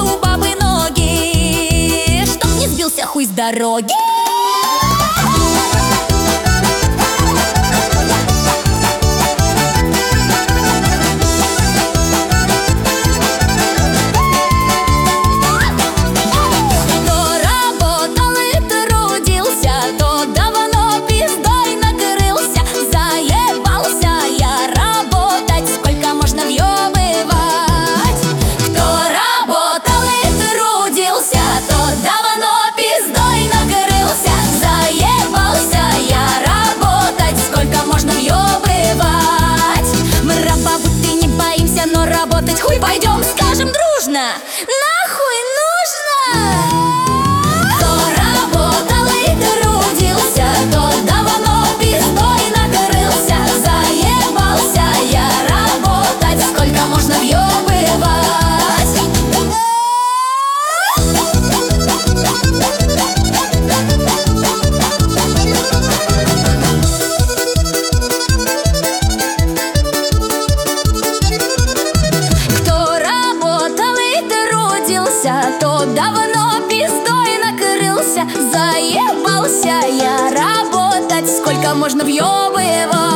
у бабы ноги, чтоб не сбился хуй с дороги. Хуй, пойдем, скажем дружно, нахуй нужно. Кто работал и трудился, тот давно пиздой накрылся. Заебался я работать, сколько можно въебывать. Тот давно пиздой накрылся. Заебался я работать, сколько можно въебывать.